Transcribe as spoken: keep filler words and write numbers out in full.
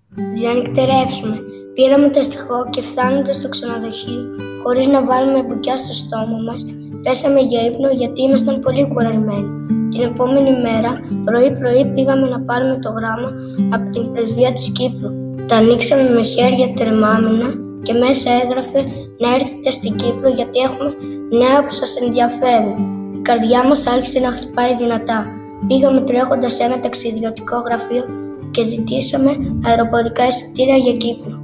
διανυκτερεύσουμε. Πήραμε το αστιχό και φτάνοντας στο ξενοδοχείο, χωρίς να βάλουμε μπουκιά στο στόμα μας, πέσαμε για ύπνο γιατί ήμασταν πολύ κουρασμένοι. Την επόμενη μέρα, πρωί-πρωί, πήγαμε να πάρουμε το γράμμα από την πρεσβεία της Κύπρου. Τα ανοίξαμε με χέρια τρεμάμενα και μέσα έγραφε να έρθετε στην Κύπρο γιατί έχουμε νέα που σας ενδιαφέρουν. Η καρδιά μας άρχισε να χτυπάει δυνατά. Πήγαμε τρέχοντας σε ένα ταξιδιωτικό γραφείο και ζητήσαμε αεροπορικά εισιτήρια για Κύπρο.